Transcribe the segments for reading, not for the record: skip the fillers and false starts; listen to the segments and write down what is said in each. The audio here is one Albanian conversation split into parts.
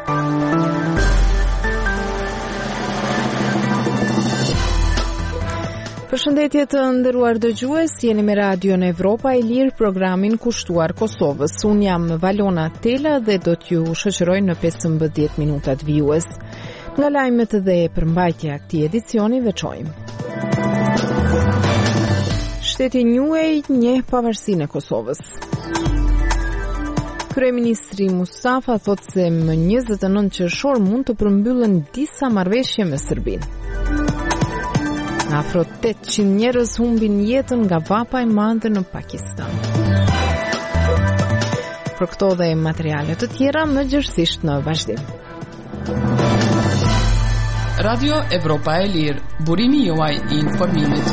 Përshëndetje të nderuar dëgjues, jeni me Radion Evropa e Lirë, programin kushtuar Kosovës. Unë jam Valona Tela dhe do t'ju shoqëroj në 15 minutat vijues. Nga lajmet dhe përmbajtja e këtij edicioni veçojmë. Shteti Njuej njeh pavarësinë e Kosovës. Kryeministri Mustafa thot se më 29 qershor mund të përmbyllen disa marrëveshje me Serbinë. Afro 800 njerëz humbin jetën nga vapa e madhe në Pakistan. Për këto dhe materiale të tjera, më gjithësisht në vazhdim. Radio Evropa e Lirë, burimi juaj i informimit.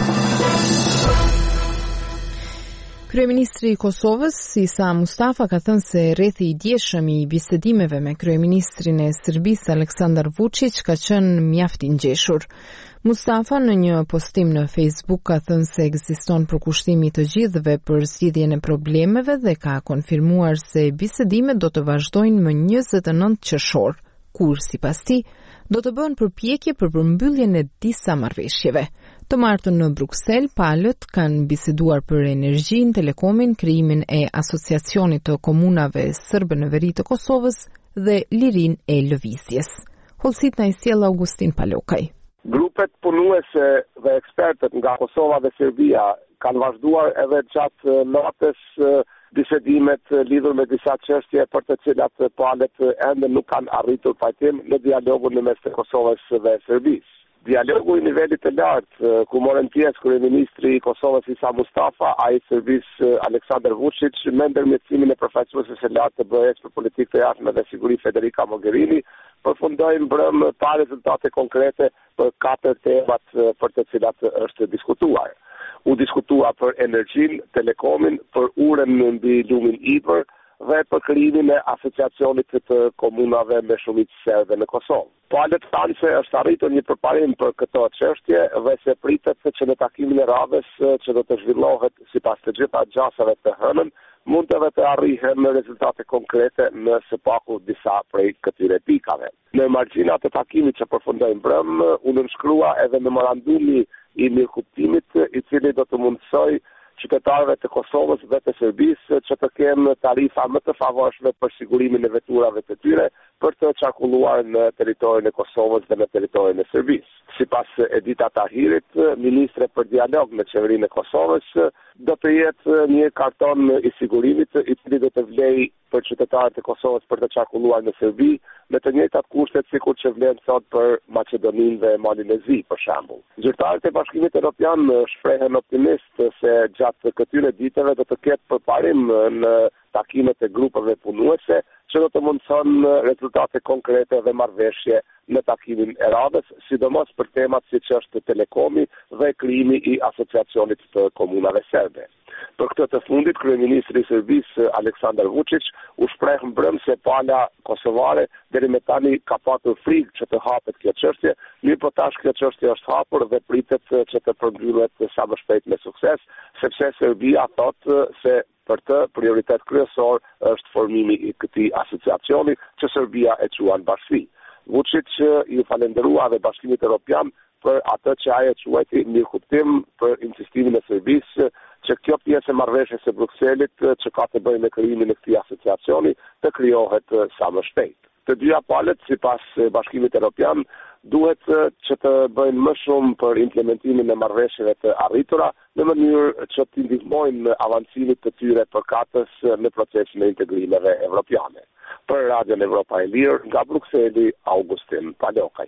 Kryeministri i Kosovës, Isa Mustafa, ka thënë se rrethi i djeshëm i bisedimeve me kryeministrin e Serbisë Aleksandar Vučić ka qenë mjaft i ngjeshur. Mustafa në një postim në Facebook ka thënë se ekziston përkushtimi të gjithëve për zgjidhjen e problemeve dhe ka konfirmuar se bisedimet do të vazhdojnë më 29 qershor, kur sipas tij do të bëhen përpjekje për përmbylljen e disa marrëveshjeve. Të martën në Bruksel, palët kanë biseduar për energjinë, telekomin, krijimin e asociacionit të komunave serbe në veri të Kosovës dhe lirinë e lëvizjes. Hollësit na i sjell Augustin Palokaj. Grupet punuese dhe ekspertët nga Kosova dhe Serbia kanë vazhduar edhe gjatë natës bisedimet lidhur me disa çështje për të cilat palët ende nuk kanë arritur pajtim në dialogun në mes të Kosovës dhe Serbisë. Dialogu i nivelit të lartë, ku morën pjesë kryeministri i Kosovës Isa Mustafa, ai i Serbisë Aleksandar Vučić, me ndërmjetësimin e përfaqësueses së lartë të BE-s për politikë të jashtme dhe siguri Federica Mogherini, përfundoi mbrëm pa rezultate konkrete për 4 temat për të cilat është diskutuar. U diskutua për energjinë, telekomin, për urën mbi lumin Ibër dhe për krijimin e asociacionit të komunave me shumicë serbe në Kosovë. Palët thanë se është arritur një përparim për këto çështje dhe se pritet që në takimin e radhës që do të zhvillohet sipas të gjitha gjasave të hënën, mund të arrihen rezultate konkrete në së paku disa prej këtyre pikave. Në margjinat të takimit që përfundoi mbrëm, u nënshkrua edhe memorandumi i mirëkuptimit, i cili do të mundsoj qytetarëve të Kosovës dhe të Serbisë që të kenë tarifa më të favorshme për sigurimin e veturave të tyre për të qarkulluar në territorin e Kosovës dhe në territorin e Serbisë. Sipas Edita Tahirit, ministre për dialog në qeverinë e Kosovës, do të jetë një karton i sigurimit i cili do të vlejë për qytetarët e Kosovës për të qarkulluar në Serbi me të njëjtat kushtet sikur që vlen sot për Maqedoninë dhe Malinezi, për shembull. Zyrtarët e Bashkimit Evropian shprehen optimist se gjatë këtyre ditëve do të ketë përparim në takimet e grupeve punuese që do të mundson rezultate konkrete dhe marrëveshje në takimin e radhës, sidomos për temat siç është telekomi dhe krijimi i asociacionit të komunave serbe. Për këtë të fundit, kryeministri i Serbisë Aleksandar Vučić u shpreh mbrëm se pala kosovare deri me tani ka patur frikë që të hapet kjo çështje, mirëpo tash kjo çështje është hapur dhe pritet që të përmbyllet sa më shpejt me sukses, sepse Serbia thotë se për të prioritet kryesor është formimi i këtij asociacioni që Serbia e quan bashkësi. Vučić i falenderua dhe Bashkimit Evropian për atë që ai e quajti mirëkuptim për insistimin e Serbisë që kjo pjesë e marrëveshjes së Brukselit që ka të bëjë me krijimin e këtij asociacioni të krijohet sa më shpejt. Të dyja palët, sipas Bashkimit Evropian, duhet që të bëjnë më shumë për implementimin e marrëveshjeve të arritura në mënyrë që të ndihmojnë avancimit të tyre përkatës në procesin e integrimeve evropiane. Për Radion Evropa e Lirë, nga Brukseli, Augustin Palokaj.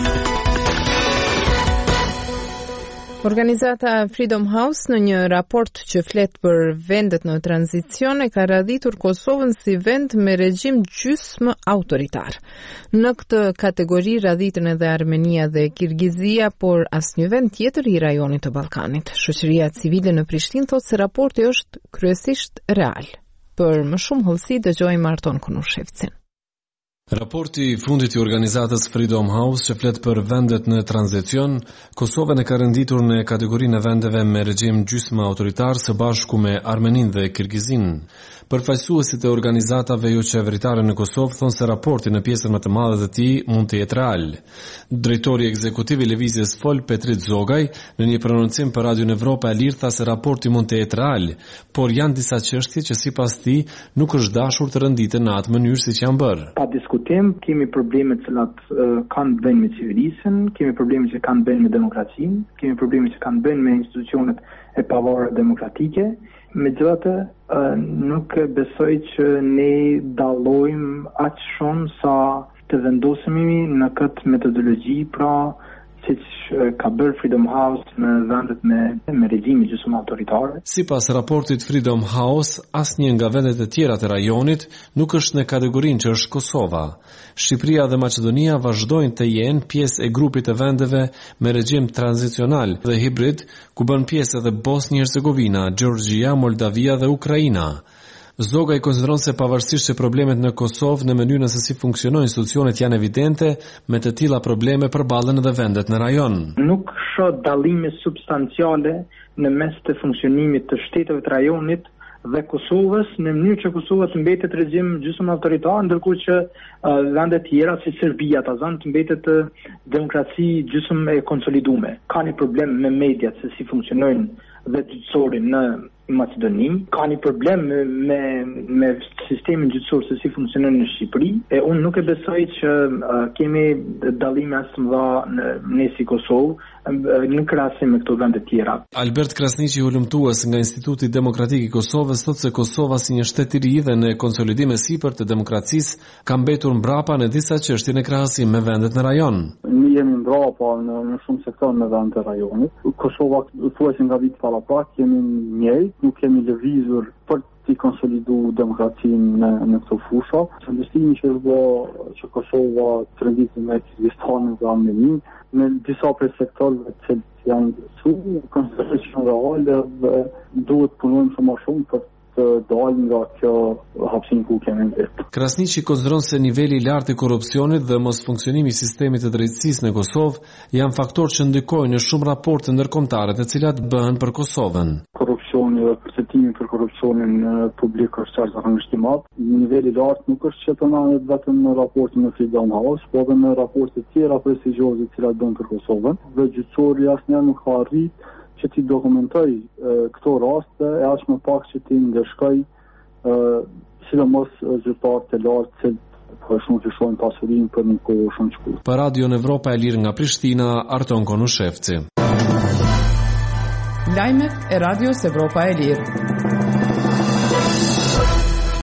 Organizata Freedom House në një raport që flet për vendet në tranzicion e ka radhitur Kosovën si vend me regjim gjysmë autoritar. Në këtë kategori radhitën edhe Armenia dhe Kirgizia, por asnjë vend tjetër i rajonit të Ballkanit. Shoqëria civile në Prishtinë thotë se raporti është kryesisht real. Për më shumë hollësi dëgjojmë Marton Kunushevcin. Raporti I fundit I organizatës Freedom House që flet për vendet në tranzicion, Kosovën e ka renditur në kategorinë e vendeve me regjim gjysmë autoritar së bashku me Armeninë dhe Kirgizin. Përfaqësuesit e organizatave jo qeveritare në Kosovë thonë se raporti në pjesën më të madhe të tij mund të jetë real. Drejtori ekzekutiv I lëvizjes Fol Petrit Zogaj në një prononcim për Radio Evropa e Lirë tha se raporti mund të jetë real, por janë disa çështje që sipas tij nuk është dashur të renditen në atë mënyrë siç janë bërë. Pa diskutim, kemi probleme të cilat kanë të bëjnë me civilisën, kemi probleme që kanë të bëjnë me demokracinë, kemi probleme që kanë të bëjnë me institucionet e pavarura demokratike. Megjithatë, nuk besoj që ne dallojmë aq shumë sa të vendosemi në këtë metodologji, pra siç ka bërë Freedom House në vendet me regjime gjysmë autoritare. Sipas raportit Freedom House, asnjë nga vendet e tjera të rajonit nuk është në kategorinë që është Kosova. Shqipëria dhe Maqedonia vazhdojnë të jenë pjesë e grupit të vendeve me regjim tranzicional dhe hibrid, ku bën pjesë edhe Bosnia-Hercegovina, Gjeorgjia, Moldavia dhe Ukraina. Zoga I konsideron se pavarësisht se problemet në Kosovë në mënyrën se si funksionojnë institucionet janë evidente, me të tilla probleme përballen edhe vendet në rajon. Nuk shoh dallime substanciale në mes të funksionimit të shteteve të rajonit dhe Kosovës, në mënyrë që Kosova të mbetet regjim gjysmë autoritar, ndërkohë që vendet tjera si Serbia të mbetet demokraci gjysmë e konsoliduar. Ka një problem me mediat se si funksionojnë dhe gjyqësorin në Macedoni, ka një problem me sistemin gjyqësor se si funksionon në Shqipëri, e unë nuk e besoj që kemi dallime as të mëdha në si Kosovë në krahasim me këto vende tjera. Albert Krasniqi, hulumtues nga Instituti Demokratik I Kosovës, thotë se Kosova si një shtet I ri dhe në konsolidim e sipër të demokracisë ka mbetur mbrapa në disa çështje në krahasim me vendet në rajon. Ne jemi mbrapa në shumë sektor në vendet e rajonit. Kosova thuajse nga vit para pak jemi njëjtë, nuk kemi lëvizur për të konsoliduar demokracinë në këto fusha. Investimi që është bërë që Kosova të renditë me Kirgistanin dhe Armeninë në disa prej sektorëve që janë konsideruar reale dhe duhet punojmë shumë më shumë për të dalë nga kjo hapësin ku kemi vetë. Krasniqi konsideron se niveli I lartë I korrupsionit dhe mos funksionimi I sistemit të drejtësisë në Kosovë janë faktorë që ndikojnë në shumë raporte ndërkombëtare të cilat bëhen për Kosovën. Korrupsioni dhe përcetimi për korrupsionin publik është qartësisht I madh. Niveli I lartë nuk është që përmendet vetëm në raportin e Freedom House, por edhe në raporte të tjera prestigjioze të cilat bën për Kosovën. Dhe gjyqësori asnjëherë nuk ka arritë që ti dokumentoj këto raste e aq më pak që ti ndeshkoj sidomos zyrtarët e lartë që po shumë të shohin pasurinë për një kohë shumë të shkurtër. Për Radio Evropa e Lirë nga Prishtina, Arton Konushevci. Lajmet e Radios Evropa e Lirë.